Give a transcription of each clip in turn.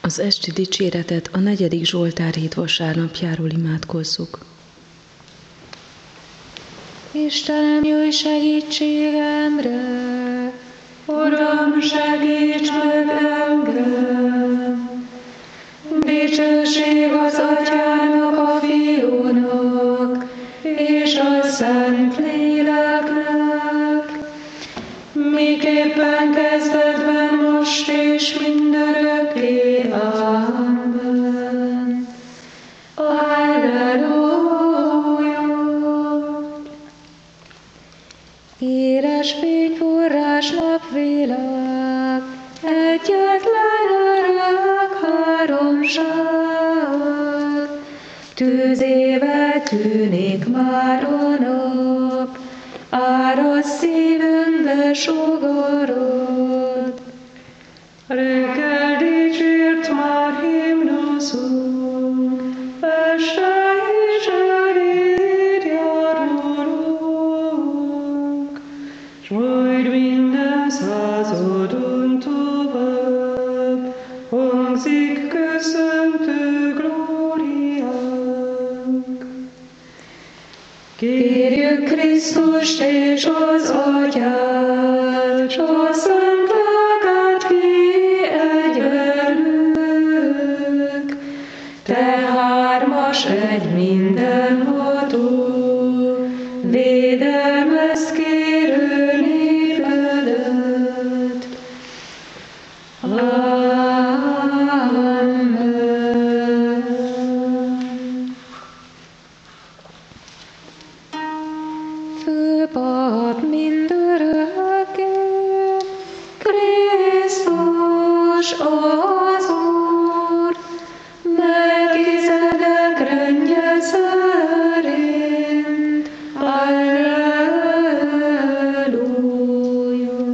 Az esti dicséretet a 4. Zsoltár hét vasárnapjáról imádkozzuk. Istenem, jöjj segítségemre! Uram, segíts meg engem! Dicsőség az Atyának, a Fiúnak, és a Szent Léleknek, miképpen kezdetben, most és mindörökké. Amen. Alleluja! Éles fényforrás, napvilág, egyetlen örök háromság, tűzével tűnik már a nap, árad szívünkbe sugarod. Reggel dicsért már himnuszunk, este is eléd járulunk, s majd minden századon tovább hangzik köszöntő glóriánk. Kérjük Krisztust és az Atyát, s a Szent Lelket, ki egy velük, te hármas egy mindenható, védelmezz kérő népedet. Amen. Főpap mindörökké, Krisztus az Úr, Melchizedek rendje szerint. Alleluja.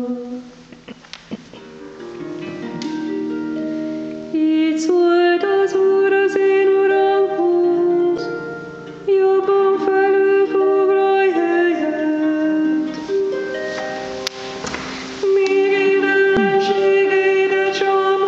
Így szólt az Úr az én Uramhoz, jobban felülfoglalj helyet, míg én ellenségeidet csapom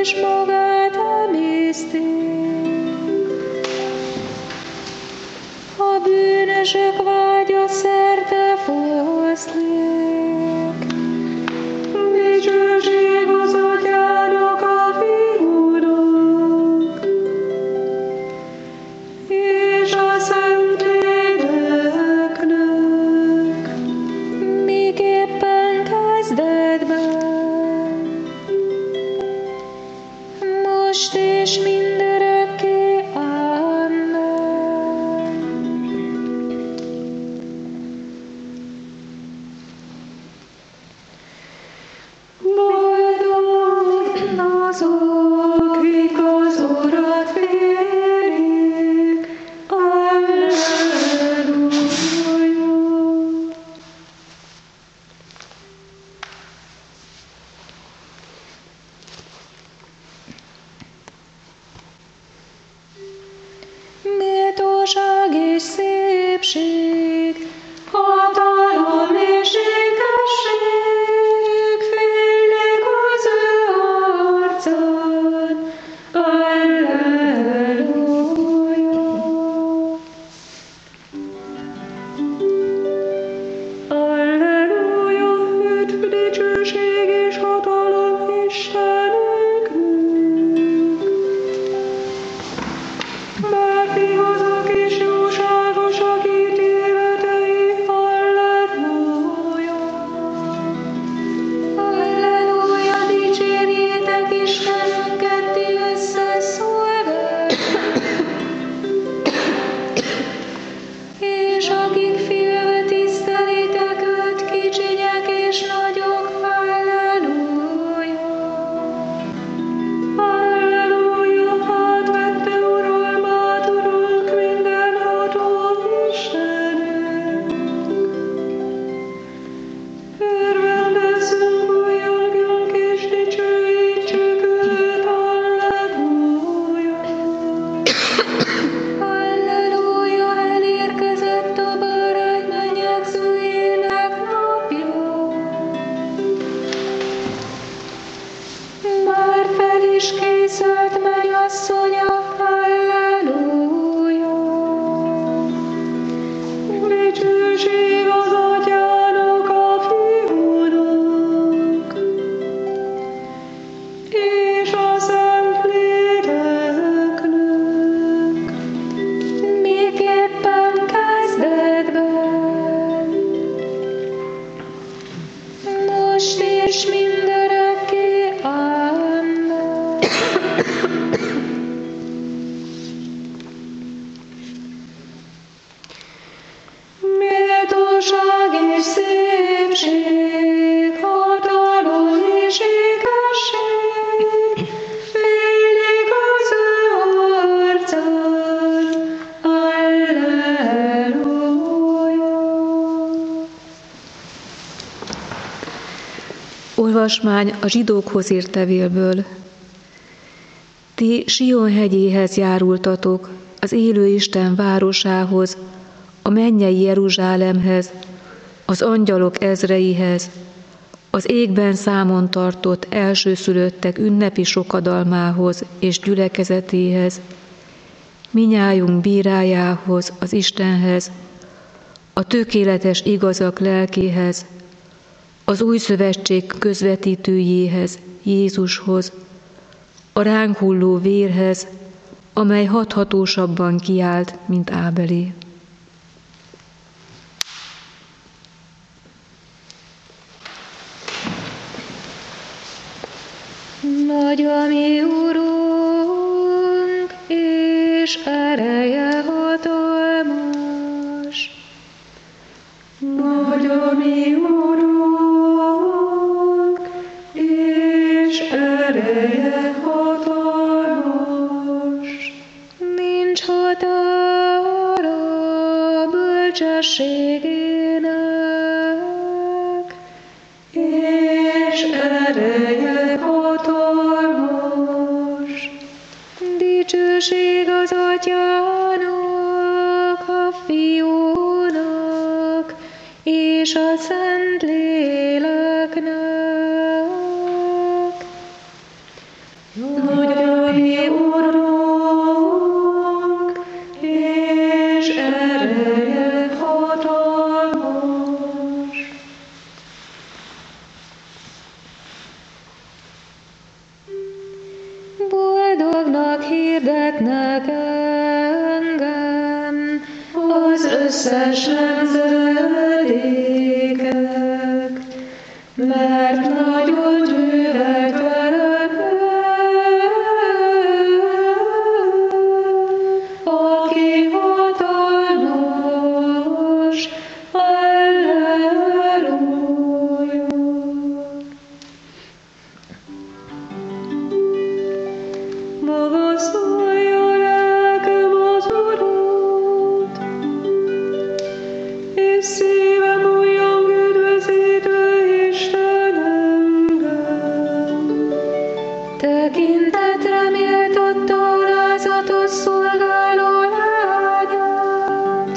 és magát emészti. A bűnösök vágya szerte foszlik. Dicsőség az Atyának, a Fiúnak, és a Szentléleknek, miképpen kezdetben, most és mindörökké. Amen. Boldogok azok, kik az Urat félik. Alleluja. Méltóság és szépség, hatalom és igazság félik az ő arcán. Alleluja. Alleluja, üdv, dicsőség és hatalom Istenünknek. Mert igazak és jóságosak ítéletei. Alleluja. Alleluja, dicsérjétek Istenünket, ti összeszolgák, és akik félve tisztelitek őt, kicsinyek és nagyok. Alleluja. Alleluja, átvette uralmát Urunk mindenható Istenünk. Örvendezzünk, újjongjunk és dicsőítsük őt. Alleluja. Alleluja, elérkezett a bárány menyegzőjének napja. Már fel is készült mennyasszonya. Alleluja. Dicsőség az Atyának, a Fiúnak, és a Szentléleknek, miképpen kezdetben, most és mindörökké. Amen. Méltóság és szépség, hatalom és igazság félik az ő arcán. Alleluja. Olvasmány a Zsidókhoz írt levélből. Ti Sion hegyéhez járultatok, az élő Isten városához, a mennyei Jeruzsálemhez, az angyalok ezreihez, az égben számon tartott elsőszülöttek ünnepi sokadalmához és gyülekezetéhez, minnyájunk bírájához, az Istenhez, a tökéletes igazak lelkéhez, az új szövetség közvetítőjéhez, Jézushoz, a ránk hulló vérhez, amely hathatósabban kiált, mint Ábelé. Nagy a mi Urunk, és ereje hatalmas. Nagy a mi Urunk, és ereje hatalmas. Nincs határa bölcsességének, és ereje hatalmas. Dicsőség az Atyának, a Fiúnak, és a Szentléleknek, Nagy Urunk, és ereje hatalmas. Boldognak hirdetnek engem az összes nemzedékek, mert nagyot művelt velem aki hatalmas. Alleluja. Magasztalja lelkem az Urat, és szívem újjong üdvözítő Istenemben. Tekintetre méltatta alázatos szolgáló lányát.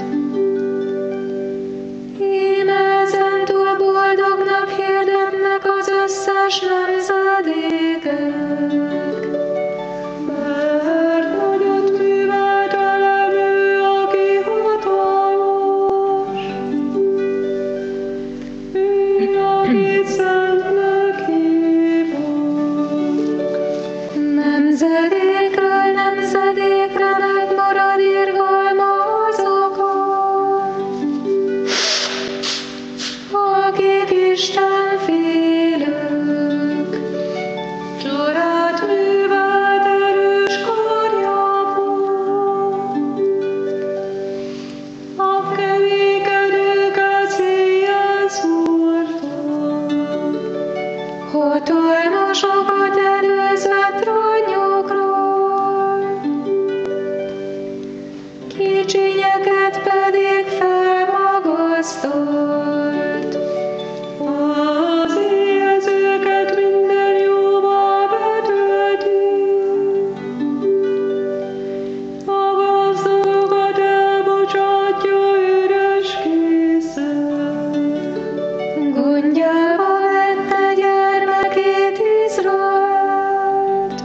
Íme ezentúl boldognak hirdetnek az összes nemzedékek, mert nagyot művelt velem ő, aki hatalmas. Ő, akit szentnek hívnak. Nemzedékről nemzedékre megmarad irgalma azokon, akik Istenfélők. Csodát művelt erős karjával, a keménykedőket széjjel szúrta, hatalmasokat előzve trónjukról, kicsinyeket pedig felmagasztalt. Az éhezőket minden jóval betölti, a gazdagokat elbocsátja üres készen. Gondjával vette gyermekét Izraelt,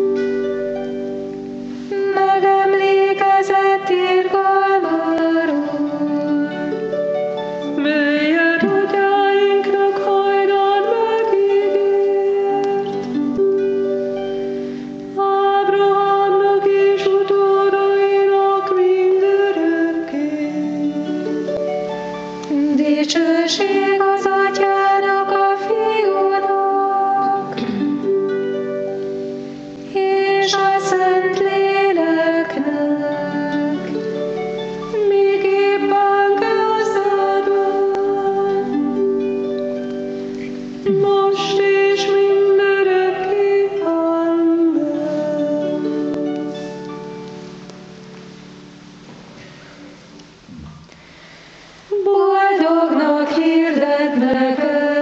megemlékezett irgalmáról, melyet atyáinknak hajdan megígért, Ábrahámnak és utódainak mindörökké. Dicsőség az Atyának, a Fiúnak, és a Szentléleknek, miképpen kezdetben, most és mindörökké. Amen. Boldognak hirdetnek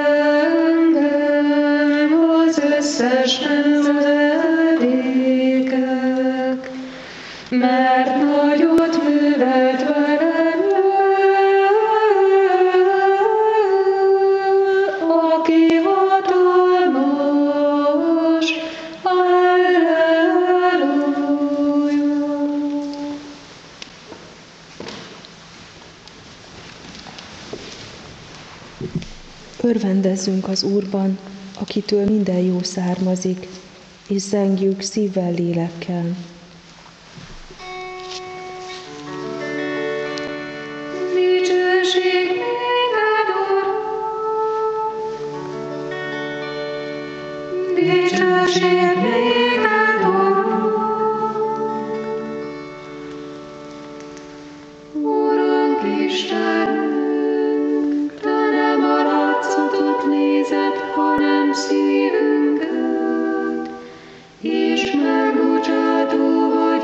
engem az összes nemzedékek, mert nagyot művelt velem aki hatalmas. Alleluja. Örvendezzünk az Úrban, akitől minden jó származik, és zengjük szívvel, lélekkel. Dicsőség néked, Uram! Dicsőség néked, Uram! Urunk Istenünk, te nem arcodat nézed, hanem szívünket, és megbocsátó vagy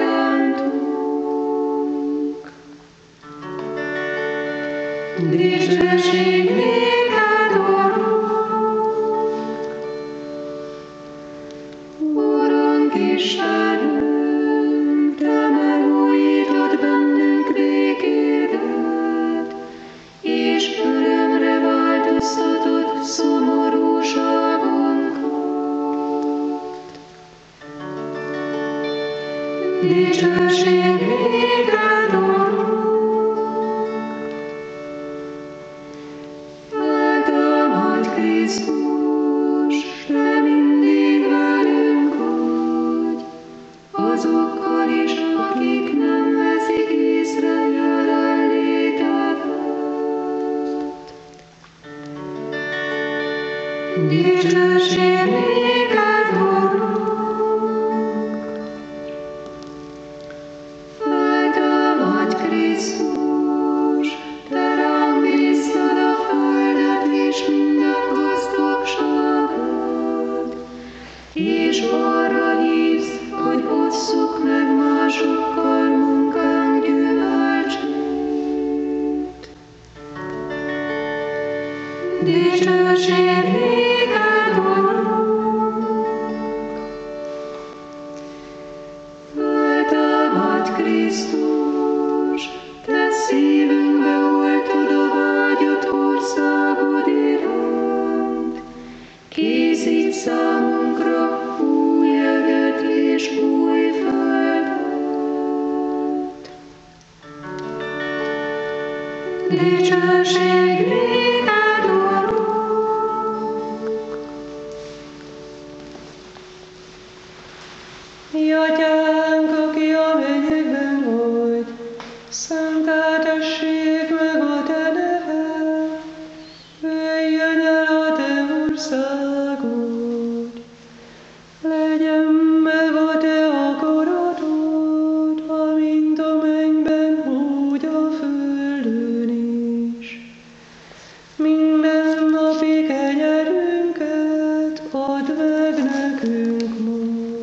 irántunk. Dicsőség néked, Urunk! Urunk Istenünk, te megújítod bennünk békédet, és örömre változtatod szomorúságunkat. Dicsőség néked, Urunk! Feltámad Krisztus, te mindig velünk vagy, azokkal is, akik nem veszik észre jelenlétedet. Dicsőség néked, Urunk! Feltámad Krisztus, te ránk bíztad a földet és minden gazdagságát, és arra hívsz, hogy osszuk meg másokkal munkánk gyümölcsét. Dicsőség néked, Urunk! Feltámad Krisztus, te szívünkbe oltod a vágyat országod iránt. Készíts számunkra új eget és új földet. Dicsőség néked, Urunk! Mi Atyánk, aki a mennyekben vagy, szenteltessék meg a te neved, jöjjön el a te országod, legyen meg a te akaratod, amint a mennyben, úgy a földön is. Minden napi kenyerünket add meg nekünk ma,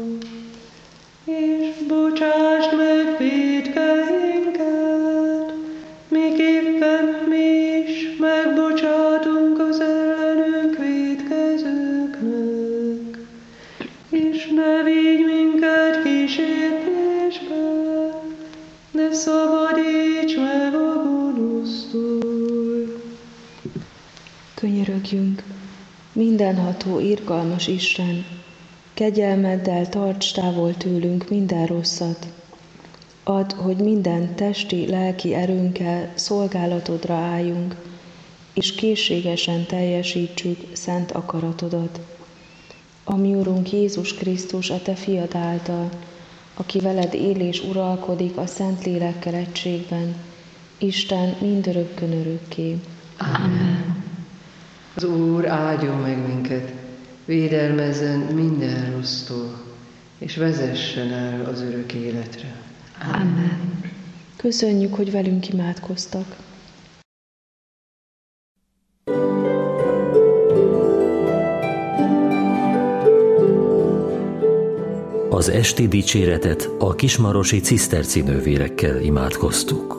és bocsásd meg vétkeinket, miképpen mi is megbocsátunk az ellenünk vétkezőknek. És ne vigy minket kísértésbe, de szabadíts meg a gonosztól. Könyörögjünk, mindenható, irgalmas Isten, kegyelmeddel tarts távol tőlünk minden rosszat. Add, hogy minden testi, lelki erőnkkel szolgálatodra álljunk, és készségesen teljesítsük szent akaratodat. A mi Urunk Jézus Krisztus, a te fiad által, aki veled él és uralkodik a Szentlélekkel egységben, Isten mindörökkön örökké. Amen. Az Úr áldjon meg minket, védelmezzen minden rossztól, és vezessen el az örök életre. Amen. Köszönjük, hogy velünk imádkoztak. Az esti dicséretet a kismarosi ciszterci nővérekkel imádkoztuk.